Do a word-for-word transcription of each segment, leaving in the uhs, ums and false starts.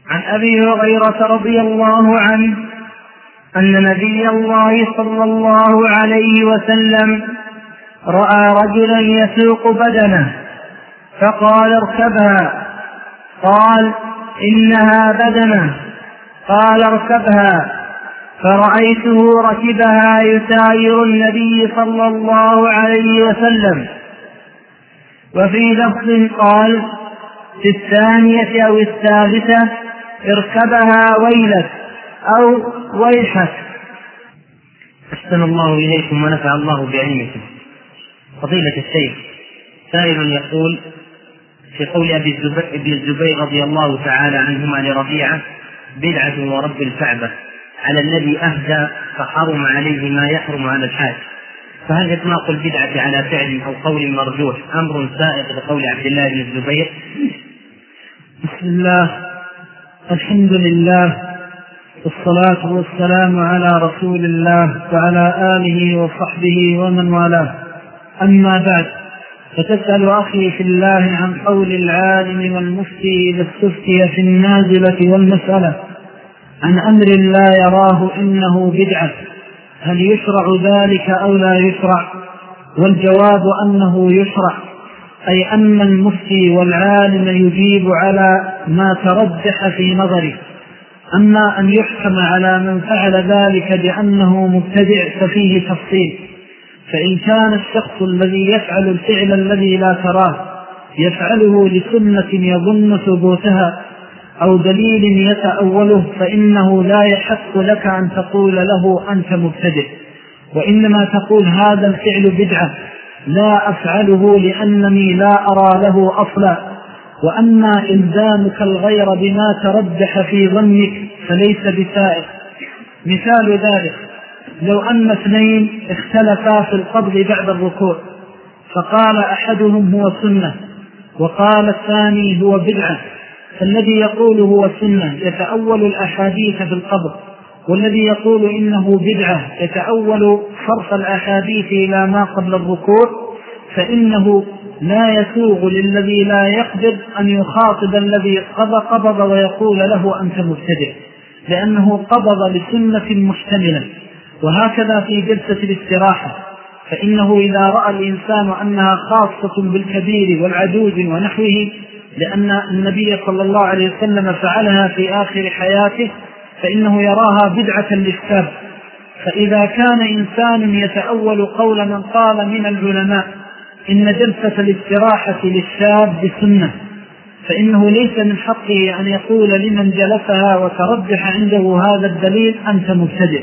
عن أبي هريرة رضي الله عنه أن نبي الله صلى الله عليه وسلم رأى رجلا يسوق بدنه فقال اركبها، قال إنها بدنه، قال اركبها، فرأيته ركبها يساير النبي صلى الله عليه وسلم. وفي لفظ قال في الثانية أو الثالثة اركبها ويلك أو ويحك. أحسن الله إليكم ونفع الله بعلمكم. فضيلة الشيخ، سائل يقول في قول أبي الزبير رضي الله تعالى عنهما لربيعة بدعة ورب الكعبة على الذي أهدى فحرم عليه ما يحرم على الحاج، فهل إطلاق البدعة على فعل أو قول مرجوح أمر سائغ لقول عبد الله بن الزبير؟ بسم الله، الحمد لله، والصلاة والسلام على رسول الله وعلى آله وصحبه ومن والاه. أما بعد، فتسأل أخي في الله عن قول العالم والمفتي إذا استفتي في النازلة والمسألة عن أمر لا يراه إنه بدعة، هل يشرع ذلك أو لا يشرع؟ والجواب أنه يشرع، أي أن المفتي والعالم يجيب على ما ترجح في نظره. أما أن يحكم على من فعل ذلك بأنه مبتدع ففيه تفصيل. فإن كان الشخص الذي يفعل الفعل الذي لا تراه يفعله لسنة يظن ثبوتها أو دليل يتأوله، فإنه لا يحق لك أن تقول له أنت مبتدع، وإنما تقول هذا الفعل بدعة لا أفعله لأنني لا أرى له أصلا. وأما إلزامك الغير بما ترجح في ظنك فليس بسائغ. مثال ذلك لو أن اثنين اختلفا في القبض بعد الركوع، فقال أحدهم هو سنة وقال الثاني هو بدعة، فالذي يقول هو سنة يتأول الأحاديث في القبض، والذي يقول إنه بدعة يتأول صرف الأحاديث إلى ما قبل الركوع، فإنه لا يسوغ للذي لا يقدر أن يخاطب الذي قضى قبض ويقول له أنت مبتدع، لأنه قبض لسنة محتملة. وهكذا في جلسة الاستراحة، فإنه إذا رأى الإنسان أنها خاصة بالكبير والعجوز ونحوه، لأن النبي صلى الله عليه وسلم فعلها في آخر حياته، فإنه يراها بدعة للشاب. فإذا كان إنسان يتأول قول من قال من العلماء إن جلسة الاستراحة للشاب بسنة، فإنه ليس من حقه أن يقول لمن جلسها وترجح عنده هذا الدليل أنت مبتدع.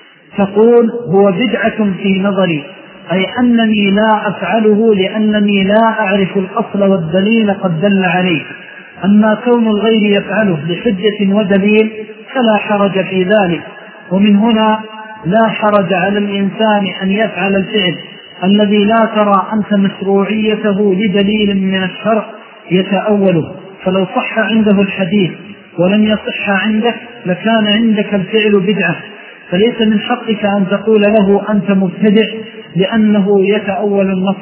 تقول هو بدعة في نظري، أي أنني لا أفعله لأنني لا أعرف الأصل والدليل قد دل عليه. أما كون الغير يفعله بحجة ودليل فلا حرج في ذلك. ومن هنا لا حرج على الإنسان أن يفعل الفعل الذي لا ترى أنت مشروعيته لدليل من الشرع يتأوله. فلو صح عنده الحديث ولم يصح عندك لكان عندك الفعل بدعة، فليس من حقك أن تقول له أنت مبتدع لأنه يتأول النص.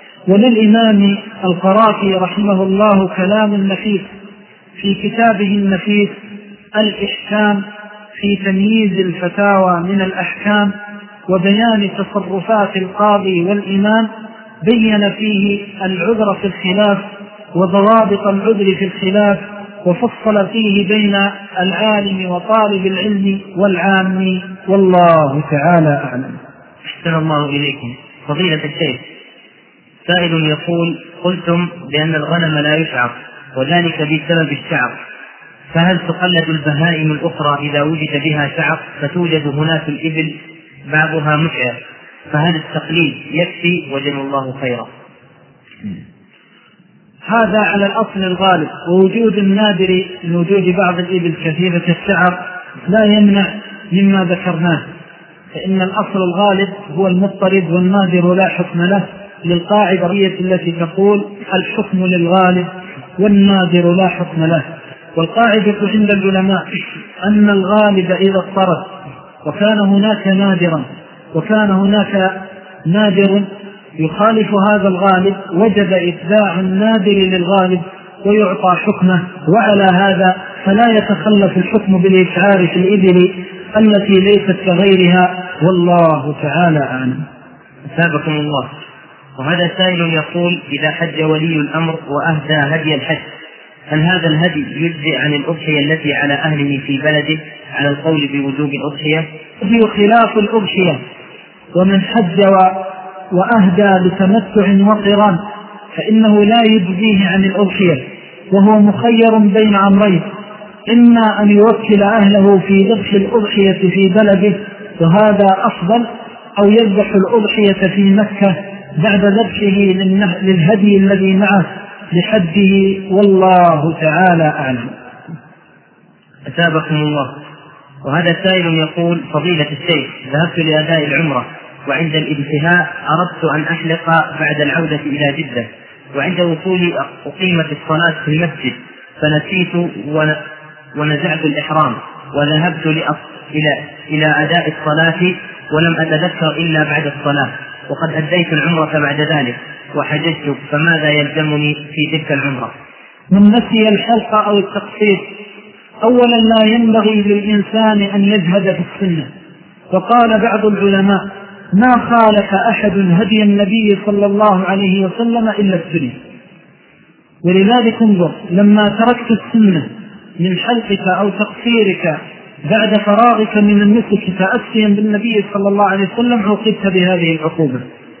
وللإمام القرافي رحمه الله كلام نفيس في كتابه النفيس الإحكام في تمييز الفتاوى من الأحكام وبيان تصرفات القاضي والإمام، بين فيه العذر في الخلاف وضوابط العذر في الخلاف، وفصل فيه بين العالم وطالب العلم والعام، والله تعالى أعلم. أحسن الله إليكم. فضيلة الشيخ، سائل يقول قلتم بأن الغنم لا يشعر وذلك بسبب الشعر، فهل تقلد البهائم الأخرى إذا وجد بها شعر؟ فتوجد هناك الإبل بعضها مشعر، فهل التقليد يكفي؟ وجزا الله خيرا. هذا على الأصل الغالب، ووجود النادر من وجود بعض الإبل كثيرة الشعر لا يمنع مما ذكرناه، فإن الأصل الغالب هو المضطرد والنادر لا حكم له، للقاعدة التي تقول الحكم للغالب والنادر لا حكم له. والقاعدة عند العلماء أن الغالب إذا اضطرد وكان هناك نادرا وكان هناك نادر يخالف هذا الغالب، وجب إتباع النادر للغالب ويعطى حكمه، وعلى هذا فلا يتخلف الحكم بالإشعار في الإبل التي ليست كغيرها، والله تعالى أعلم. أثابكم الله. وهذا سائل يقول: إذا حج ولي الأمر وأهدى هدي الحج، هل هذا الهدي يجزئ عن الأضحية التي على أهله في بلده على القول بوجوب الأضحية؟ في خلاف الأضحية، ومن حج وأهدى بتمتع وقران فإنه لا يجزيه عن الأضحية، وهو مخير بين أمرين: إما أن يوكل أهله في ذبح الأضحية في بلده وهذا أفضل، أو يذبح الأضحية في مكة بعد ذبحه للهدي الذي معه لحجه، والله تعالى أعلم. أثابكم الله. وهذا سائل يقول: فضيلة الشيخ، ذهبت لأداء العمرة وعند الانتهاء أردت أن أحلق بعد العودة إلى جدة، وعند وصولي أقيمت الصلاة في المسجد فنسيت ونزعت الإحرام وذهبت إلى إلى أداء الصلاة ولم أتذكر إلا بعد الصلاة، وقد أديت العمرة بعد ذلك وحججت، فماذا يلزمني في تلك العمرة؟ من نسي الحلق أو التقصير، أولا لا ينبغي للإنسان أن يجهد في السنة، وقال بعض العلماء: ما خالف أحد هدي النبي صلى الله عليه وسلم إلا السنة. ولذلك انظر، لما تركت السنة من حلقك أو تقصيرك بعد فراغك من النسك تأسيا بالنبي صلى الله عليه وسلم عوقبت بهذه العقوبة.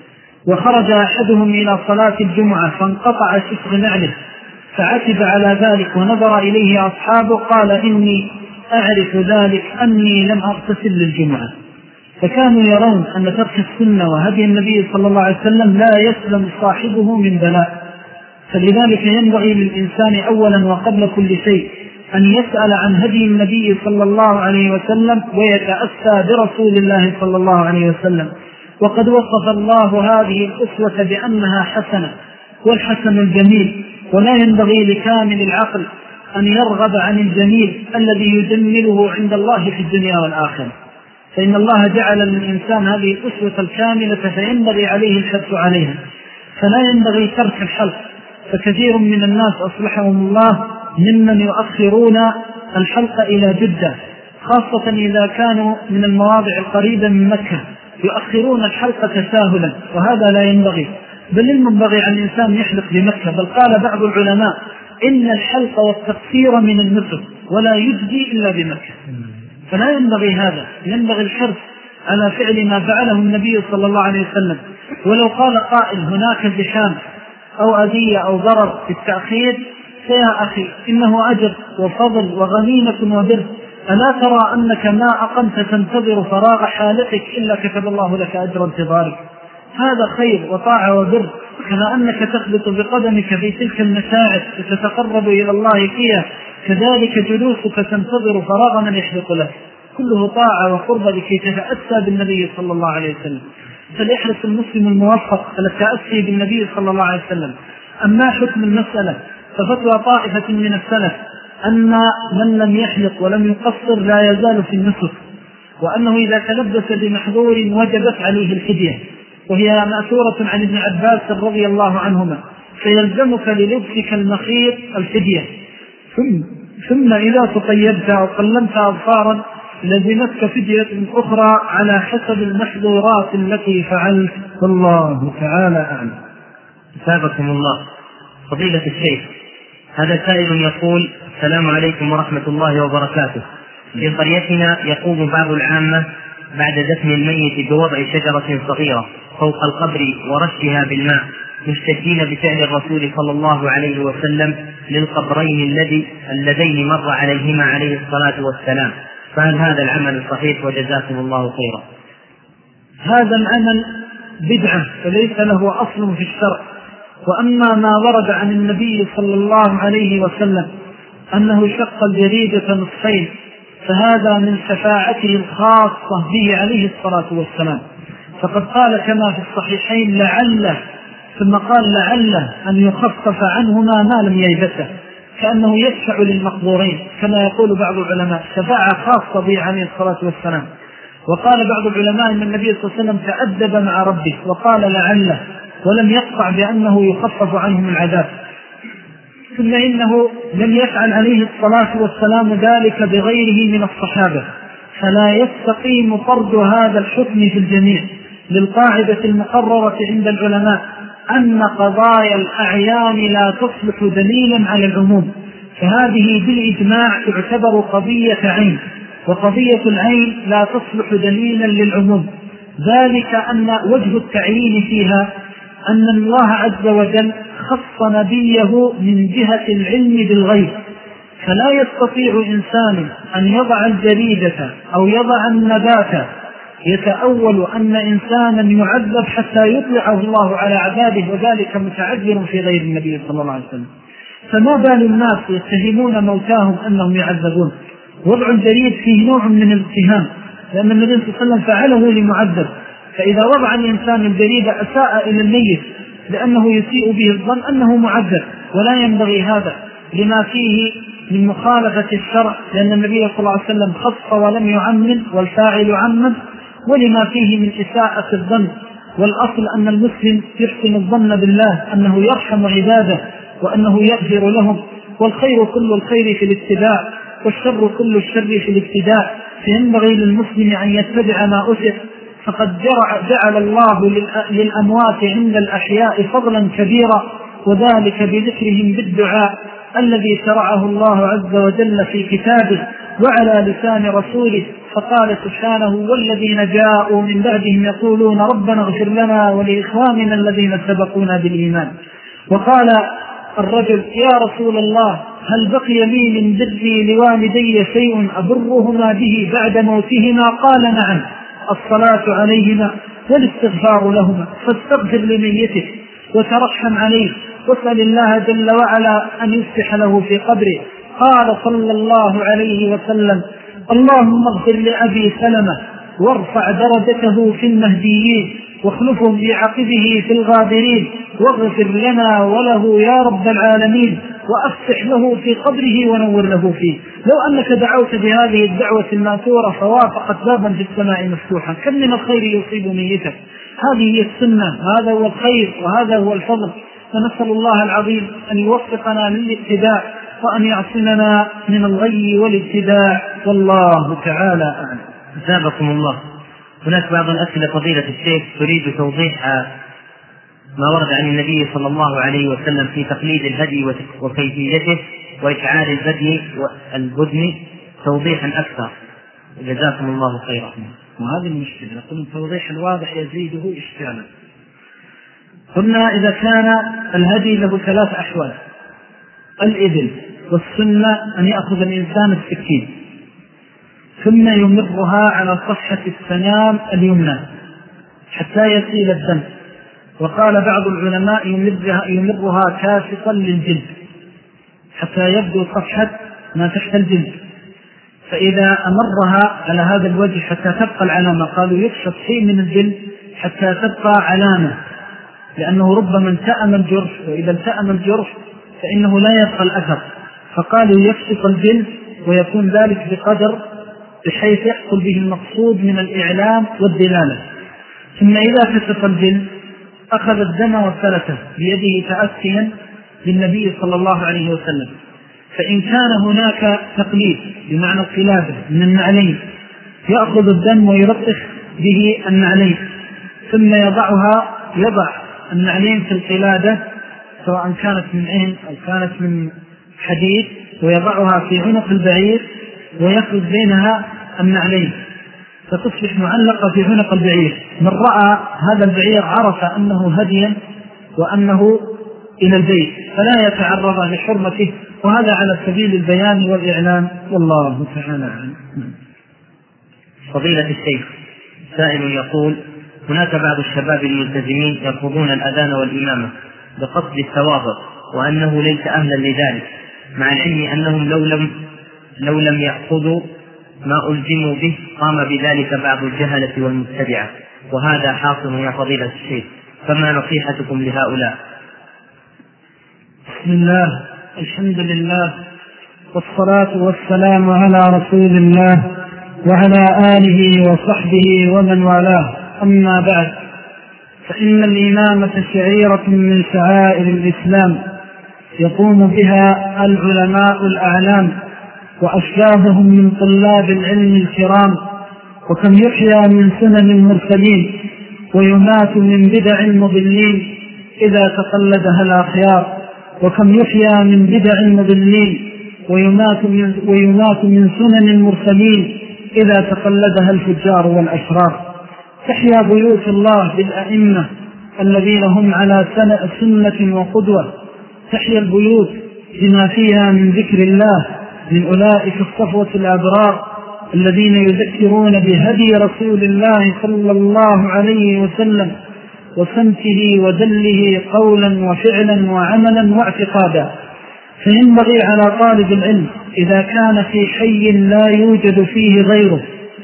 وخرج أحدهم إلى صلاة الجمعة فانقطع شفر نعله فعتب على ذلك ونظر إليه أصحابه قال: إني أعرف ذلك أني لم أغتسل للجمعة. فكانوا يرون أن ترك السنة وهدي النبي صلى الله عليه وسلم لا يسلم صاحبه من بلاء. فلذلك ينبغي للإنسان أولا وقبل كل شيء أن يسأل عن هدي النبي صلى الله عليه وسلم ويتأسى برسول الله صلى الله عليه وسلم. وقد وصف الله هذه الأسوة بأنها حسنة، والحسن الجميل، ولا ينبغي لكامل العقل أن يرغب عن الجميل الذي يجمله عند الله في الدنيا والآخرة، فإن الله جعل للإنسان هذه الأسوة الكاملة فينبغي عليه الحث عليها. فلا ينبغي ترك الحلق، فكثير من الناس أصلحهم الله ممن يؤخرون الحلق إلى جدة، خاصة إذا كانوا من المواضع القريبة من مكة، يؤخرون الحلق تساهلا، وهذا لا ينبغي، بل ينبغي عن الإنسان يحلق بمكة. بل قال بعض العلماء: إن الحلق والتقصير من النسك ولا يجزي إلا بمكة. فلا ينبغي هذا، ينبغي الحرص على فعل ما فعله النبي صلى الله عليه وسلم. ولو قال قائل: هناك زحام أو أذية أو ضرر في التأخير، فيا أخي إنه أجر وفضل وغنيمة وبر، ألا ترى أنك ما أقمت تنتظر فراغ حالقك إلا كتب الله لك أجر انتظارك؟ هذا خير وطاعة وبر، كما أنك تخبط بقدمك في تلك المشاعر وتتقرب إلى الله فيها، كذلك جلوسك تنتظر فراغ من يحلق لك، كله طاعة وقرب لكي تتأسى بالنبي صلى الله عليه وسلم. فليحرص المسلم الموفق على التأسي بالنبي صلى الله عليه وسلم. أما حكم المسألة ففتوى طائفة من السلف أن من لم يحلق ولم يقصر لا يزال في النسك، وأنه إذا تلبس بمحظور وجبت عليه الفدية، وهي مأثورة عن ابن عباس رضي الله عنهما، فيلزمك للبسك المخيط الفدية. ثم, ثم إذا تطيبت أو قلمت أظفارا لزمتك فدية أخرى على حسب المحظورات التي فعلت، والله تعالى أعلم. أثابكم الله. فضيلة الشيخ، هذا سائل يقول: السلام عليكم ورحمة الله وبركاته. في قريتنا يقوم بعض العامة بعد دفن الميت بوضع شجرة صغيرة فوق القبر ورشها بالماء، مستجين بفعل الرسول صلى الله عليه وسلم للقبرين الذي اللذين مر عليهما عليه الصلاة والسلام، فهل هذا العمل صحيح؟ وجزاكم الله خيرا. هذا العمل بدعة وليس له أصل في الشرع. وأما ما ورد عن النبي صلى الله عليه وسلم أنه شق الجريدة نصفين فهذا من شفاعته الخاصة به عليه الصلاة والسلام، فقد قال كما في الصحيحين: لعله، ثم قال لعله أن يخفف عنهما ما لم ييبسه، كأنه يشفع للمقبورين كما يقول بعض العلماء، شفاعة خاصة به عليه الصلاة والسلام. وقال بعض العلماء أن النبي صلى الله عليه وسلم تأدب مع ربه وقال لعله، ولم يقطع بأنه يخفف عنهم العذاب. ثم إنه لم يفعل عليه الصلاة والسلام ذلك بغيره من الصحابة، فلا يستقيم فرض هذا الحكم في الجميع للقاعدة المقررة عند العلماء أن قضايا الأعيان لا تصلح دليلا على العموم، فهذه بالإجماع تعتبر قضية عين، وقضية العين لا تصلح دليلا للعموم. ذلك أن وجه التعيين فيها أن الله عز وجل خص نبيه من جهة العلم بالغيب، فلا يستطيع إنسان أن يضع الجريدة أو يضع النبات يتأول أن إنسانا يعذب حتى يطلعه الله على عذابه، وذلك متعذر في غير النبي صلى الله عليه وسلم. فما بال الناس يتهمون موتاهم أنهم يعذبون؟ وضع الجريد فيه نوع من الاتهام، لأن النبي صلى الله عليه وسلم فعله لمعذب، فإذا وضع الإنسان الجريد أساء إلى الميت لأنه يسيء به الظن أنه معذب، ولا ينبغي هذا لما فيه من مخالفة الشرع، لأن النبي صلى الله عليه وسلم خص ولم يعمم والفاعل عمم، ولما فيه من إساءة الظن. والأصل أن المسلم يحسن الظن بالله أنه يرحم عباده وأنه يغفر لهم، والخير كل الخير في الاتباع والشر كل الشر في الابتداء، فينبغي للمسلم أن يتبع ما أسر. فقد جعل الله للأموات عند الأحياء فضلا كبيرا، وذلك بذكرهم بالدعاء الذي شرعه الله عز وجل في كتابه وعلى لسان رسوله، فقال سبحانه: والذين جاءوا من بعدهم يقولون ربنا اغفر لنا ولإخواننا الذين سبقونا بالإيمان. وقال الرجل: يا رسول الله، هل بقي لي من بري لوالدي شيء أبرهما به بعد موتهما؟ قال: نعم، الصلاة عليهما والاستغفار لهما، فاستغفر لميتك وترحم عليه واسأل الله جل وعلا أن يفتح له في قبره. قال صلى الله عليه وسلم: اللهم اغفر لأبي سلمة وارفع درجته في المهديين واخلفه بعقبه في الغابرين، واغفر لنا وله يا رب العالمين، وأفتح له في قبره ونور له فيه. لو أنك دعوت بهذه الدعوة الماثورة فوافقت بابا في السماء مفتوحا، كم من الخير يصيب ميتك. هذه هي السنة، هذا هو الخير وهذا هو الفضل. فنسأل الله العظيم أن يوفقنا للاتباع وأن يعصمنا من الغي والابتداع، والله تعالى أعلم. أثابكم الله. هناك بعض الأسئلة فضيلة الشيخ تريد توضيح ما ورد عن النبي صلى الله عليه وسلم في تقليد الهدي وكيفيته وإشعار البدن والبدن توضيحا أكثر، جزاكم الله خيرا. وهذه المشكلة، نقول التوضيح الواضح يزيده إشكالا. قلنا إذا كان الهدي له ثلاث أحوال: الإذن، والسنة أن يأخذ الإنسان السكين ثم يمرها على صفحة السنام اليمنى حتى يسيل الدم، وقال بعض العلماء يمرها, يمرها كاشفا للجلد حتى يبدو صفحة ما تحت الجلد، فإذا أمرها على هذا الوجه حتى تبقى العلامة، قالوا يكشف شيء من الجلد حتى تبقى علامة، لأنه ربما التأم الجرح، وإذا التأم الجرح فإنه لا يبقى الأثر، فقالوا يكشف الجلد ويكون ذلك بقدر بحيث يحصل به المقصود من الإعلام والدلالة. ثم إذا كشف الجلد أخذ الدم وسلته بيده تأسيا للنبي صلى الله عليه وسلم، فإن كان هناك تقليد بمعنى القلادة من النعلين يأخذ الدم ويرطخ به النعلين، ثم يضعها يضع النعلين في القلادة سواء كانت من عين أو كانت من حديد، ويضعها في عنق البعير ويخرج بينها النعلين فتصبح معلقة في عنق البعير. من رأى هذا البعير عرف أنه هديا وأنه إلى البيت فلا يتعرض لحرمته، وهذا على سبيل البيان والإعلان، والله تعالى أعلم. فضيلة الشيخ، سائل يقول: هناك بعض الشباب الملتزمين يرفضون الأذان والإمامة بقصد التواضع وأنه ليس أهلا لذلك، مع العلم أنهم لو لم, لو لم يأخذوا ما ألزموا به قام بذلك بعض الجهلة والمبتدعة، وهذا حاصل يا فضيلة الشيخ، فما نصيحتكم لهؤلاء؟ بسم الله، الحمد لله، والصلاة والسلام على رسول الله وعلى آله وصحبه ومن والاه، أما بعد، فإن الإمامة شعيرة من شعائر الإسلام، يقوم بها العلماء الأعلام وأشباههم من طلاب العلم الكرام، وكم يحيى من سنن المرسلين ويمات من بدع المضلين إذا تقلدها الأخيار، وكم يحيى من بدع المضلين ويمات من, ويمات من سنن المرسلين إذا تقلدها الفجار والأشرار. تحيا بيوت الله بالأئمة الذين هم على سنة وقدوة، تحيا البيوت بما فيها من ذكر الله من أولئك الصفوة الأبرار الذين يذكرون بهدي رسول الله صلى الله عليه وسلم وسمته ودله قولا وفعلا وعملا واعتقادا. فينبغي على طالب العلم إذا كان في حي لا يوجد فيه غيره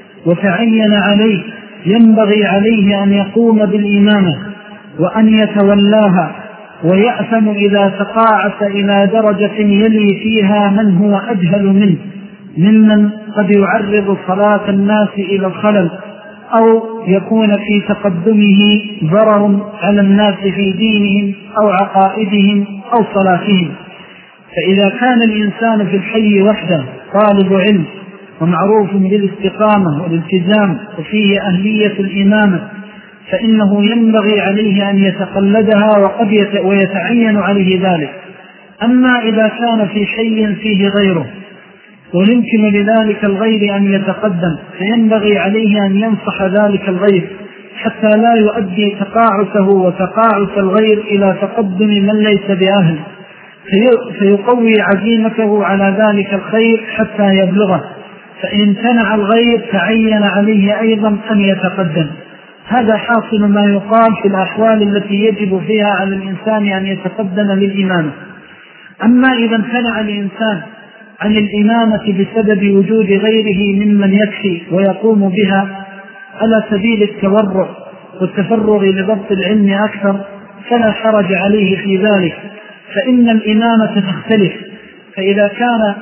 وتعين عليه، ينبغي عليه أن يقوم بالإمامة وأن يتولاها، ويأثم إذا تقاعس إلى درجة يلي فيها من هو أجهل منه، ممن قد يعرض صلاة الناس إلى الخلل، أو يكون في تقدمه ضرر على الناس في دينهم أو عقائدهم أو صلاتهم. فإذا كان الإنسان في الحي وحده طالب علم ومعروف بالاستقامة والالتزام وفيه أهلية الإمامة، فإنه ينبغي عليه أن يتقلدها وقد يت... ويتعين عليه ذلك. أما إذا كان في حي فيه غيره ويمكن لذلك الغير أن يتقدم، فينبغي عليه أن ينصح ذلك الغير حتى لا يؤدي تقاعسه وتقاعس الغير إلى تقدم من ليس بأهل، في... فيقوي عزيمته على ذلك الخير حتى يبلغه. فإن امتنع الغير تعين عليه أيضا أن يتقدم. هذا حاصل ما يقال في الأحوال التي يجب فيها على الإنسان أن يتقدم للإمامة. أما إذا امتنع الإنسان عن الإمامة بسبب وجود غيره ممن يكفي ويقوم بها على سبيل التورع والتفرغ لضبط العلم أكثر، فلا حرج عليه في ذلك، فإن الإمامة تختلف. فإذا كان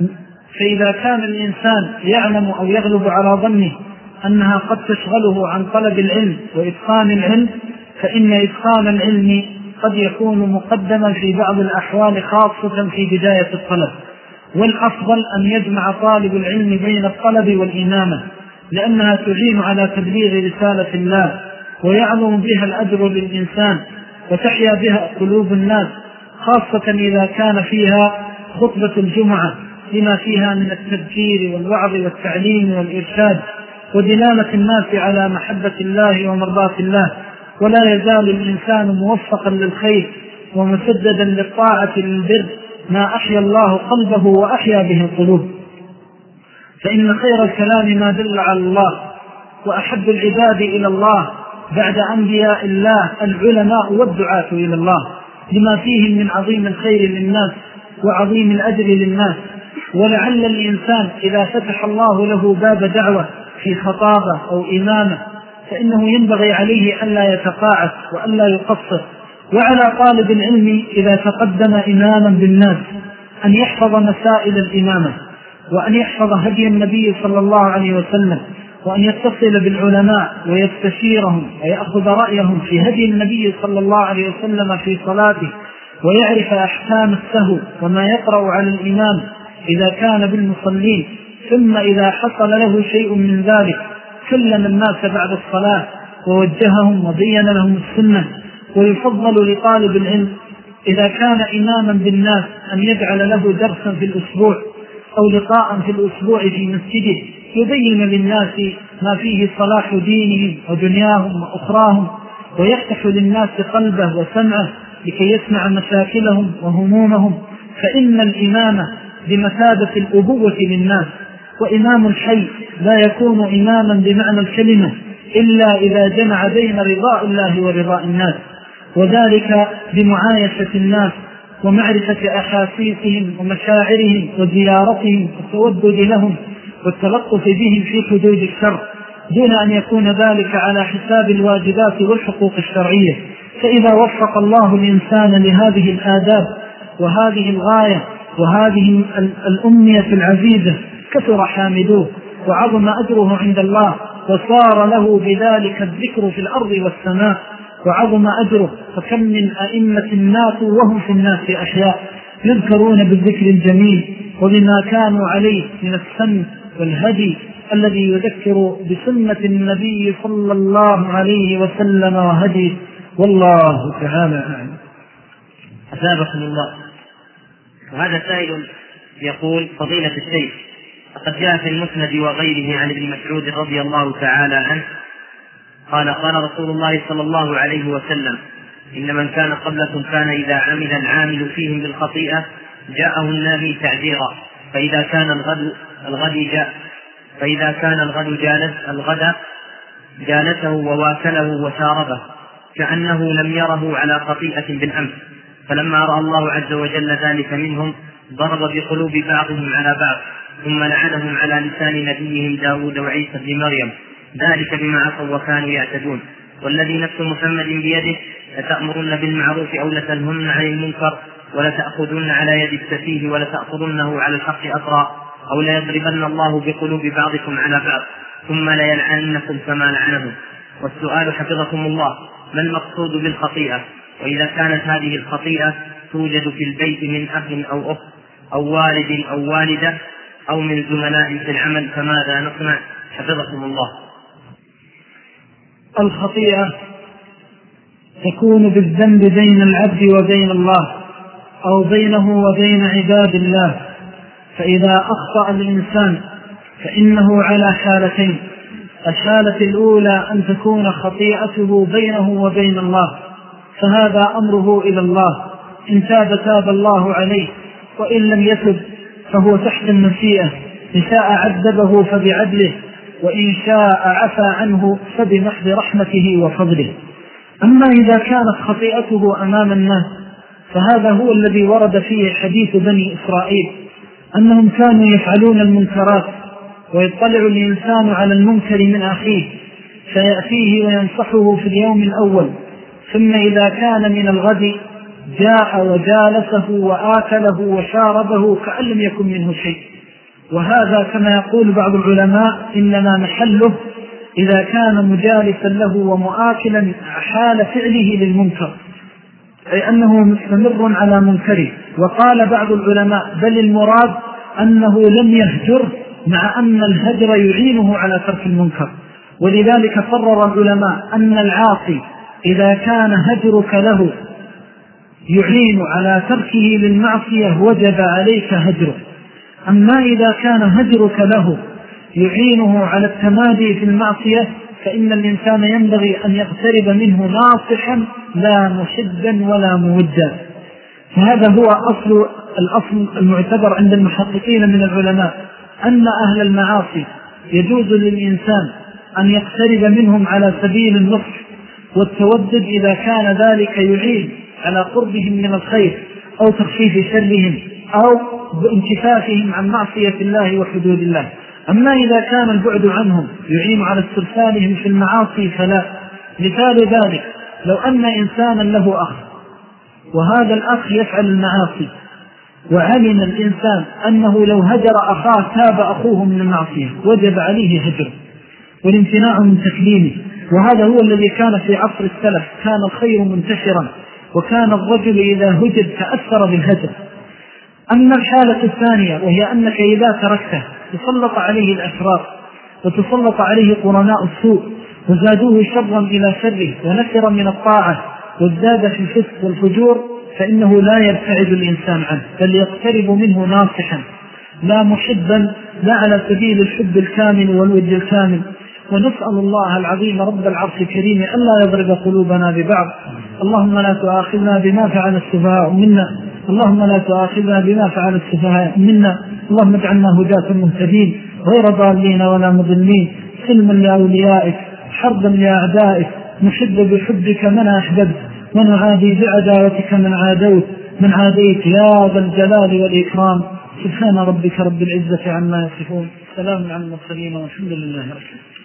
فإذا كان الإنسان يعلم أو يغلب على ظنه أنها قد تشغله عن طلب العلم وإتقان العلم، فإن إتقان العلم قد يكون مقدما في بعض الأحوال خاصة في بداية الطلب. والأفضل أن يجمع طالب العلم بين الطلب والإمامة، لأنها تعين على تبليغ رسالة الله ويعظم بها الأجر للإنسان وتحيا بها قلوب الناس، خاصة إذا كان فيها خطبة الجمعة لما فيها من التذكير والوعظ والتعليم والإرشاد ودلالة الناس على محبة الله ومرضاة الله. ولا يزال الإنسان موفقا للخير ومسددا للطاعة للبر ما أحيا الله قلبه وأحيا به القلوب. فإن خير الكلام ما دل على الله، وأحب العباد إلى الله بعد أنبياء الله العلماء والدعاة إلى الله، لما فيهم من عظيم الخير للناس وعظيم الأجر للناس. ولعل الإنسان إذا فتح الله له باب دعوة في خطابة أو إمامة فإنه ينبغي عليه ألا يتقاعس وألا يقصر. وعلى طالب العلم إذا تقدم إماما بالناس أن يحفظ مسائل الإمامة، وأن يحفظ هدي النبي صلى الله عليه وسلم، وأن يتصل بالعلماء ويستشيرهم ويأخذ رأيهم في هدي النبي صلى الله عليه وسلم في صلاته، ويعرف أحكام السهو وما يقرأ على الإمام إذا كان بالمصلين. ثم إذا حصل له شيء من ذلك كلم الناس بعد الصلاة ووجههم وبين لهم السنة. ويفضل لطالب العلم إذا كان إماما بالناس أن يجعل له درسا في الأسبوع أو لقاء في الأسبوع في مسجده يبين للناس ما فيه صلاح دينهم ودنياهم وأخراهم، ويفتح للناس قلبه وسمعه لكي يسمع مشاكلهم وهمومهم. فإن الإمامة بمثابة الأبوة للناس، وإمام الحي لا يكون إماما بمعنى الكلمة إلا إذا جمع بين رضاء الله ورضاء الناس، وذلك بمعايشة الناس ومعرفة أحاسيسهم ومشاعرهم وزيارتهم والتودد لهم والتلطف بهم في حدود الشرع، دون أن يكون ذلك على حساب الواجبات والحقوق الشرعية. فإذا وفق الله الإنسان لهذه الآداب وهذه الغاية وهذه الأمنية العزيزة كثر حامدوه وعظم أجره عند الله، وصار له بذلك الذكر في الأرض والسماء وعظم أجره. فكم من أئمة الناس وهم في الناس أحياء، يذكرون بالذكر الجميل وبما كانوا عليه من السن والهدي الذي يذكر بسنة النبي صلى الله عليه وسلم وهديه. والله تعالى أعلم. أثابكم الله. وهذا سائل يقول: فضيلة الشيخ، فقد جاء في المسند وغيره عن ابن مسعود رضي الله تعالى عنه قال: قال رسول الله صلى الله عليه وسلم: إن من كان قبلكم كان إذا عمل العامل فيهم بالخطيئة جاءه النبي تعذيرا، فإذا كان الغد الغد جاء فإذا كان الغد جالس الغد جالسه وواكله وشاربه كأنه لم يره على خطيئة بالأمس، فلما رأى الله عز وجل ذلك منهم ضرب بقلوب بعضهم على بعض، ثم لعنهم على لسان نبيهم داود وعيسى بن مريم، ذلك بما عصوا وكانوا يعتدون. والذي نفس محمد بيده لتأمرن بالمعروف أو لتنهن عن المنكر ولتأخذن على يد السفيه ولتأخذنه على الحق أسرا أو ليضربن الله بقلوب بعضكم على بعض ثم ليلعننكم كما لعنهم. والسؤال حفظكم الله: ما المقصود بالخطيئة؟ وإذا كانت هذه الخطيئة توجد في البيت من أخ أو أخت أو والد أو والدة أو من زملاء في العمل فماذا نصنع؟ حفظكم الله. الخطيئة تكون بالذنب بين العبد وبين الله أو بينه وبين عباد الله. فإذا أخطأ الإنسان فإنه على حالتين: الحالة الأولى أن تكون خطيئته بينه وبين الله، فهذا أمره إلى الله، إن تاب تاب الله عليه، وإن لم يتب فهو تحت المشيئة، إن شاء عذبه فبعدله، وإن شاء عفى عنه فبمحض رحمته وفضله. أما إذا كانت خطيئته أمام الناس فهذا هو الذي ورد فيه حديث بني إسرائيل أنهم كانوا يفعلون المنكرات، ويطلع الإنسان على المنكر من أخيه فيأتيه وينصحه في اليوم الأول، ثم إذا كان من الغد جاء وجالسه وآكله وشاربه كأن لم يكن منه شيء. وهذا كما يقول بعض العلماء إنما محله إذا كان مجالسا له ومؤاكلا حال فعله للمنكر، أي أنه مستمر على منكره. وقال بعض العلماء بل المراد أنه لم يهجر، مع أن الهجر يعينه على ترك المنكر. ولذلك قرر العلماء أن العاصي إذا كان هجرك له يعين على تركه للمعصية وجب عليك هجره. أما إذا كان هجرك له يعينه على التمادي في المعصية فإن الإنسان ينبغي أن يقترب منه ناصحا لا مشدا ولا مودا. فهذا هو أصل الأصل المعتبر عند المحققين من العلماء، أن أهل المعاصي يجوز للإنسان أن يقترب منهم على سبيل النصح والتودد إذا كان ذلك يعين على قربهم من الخير أو تخفيف شرهم أو بانكفافهم عن معصية الله وحدود الله. أما إذا كان البعد عنهم يعين على استرسالهم في المعاصي فلا. مثال ذلك لو أن إنسانا له أخ وهذا الأخ يفعل المعاصي، وعلم الإنسان أنه لو هجر أخاه تاب أخوه من المعصية وجب عليه هجره والامتناع من تكليمه. وهذا هو الذي كان في عصر السلف، كان الخير منتشرا وكان الرجل إذا هجر تأثر بالهجر. أما الحالة الثانية وهي أنك إذا تركته تسلط عليه الأشرار وتسلط عليه قرناء السوء وزادوه شرا إلى شره ونكرا من الطاعة وازداد في الفسق والفجور، فإنه لا يبتعد الإنسان عنه بل يقترب منه ناصحا لا محبا، لا على سبيل الحب الكامل والود الكامل. ونسأل الله العظيم رب العرش الكريم ألا يضرب قلوبنا ببعض. اللهم لا تؤاخذنا بما فعل السفهاء منا، اللهم لا تؤاخذنا بما فعل السفهاء منا، اللهم اجعلنا هداة مهتدين غير ضالين ولا مضلين، سلما لأوليائك حربا لأعدائك، نحب بحبك من أحببت ونعادي بعداوتك من عادوت من عاديت يا ذا الجلال والإكرام. سبحان ربك رب العزة عما يصفون، سلام على المرسلين والحمد لله رب العالمين.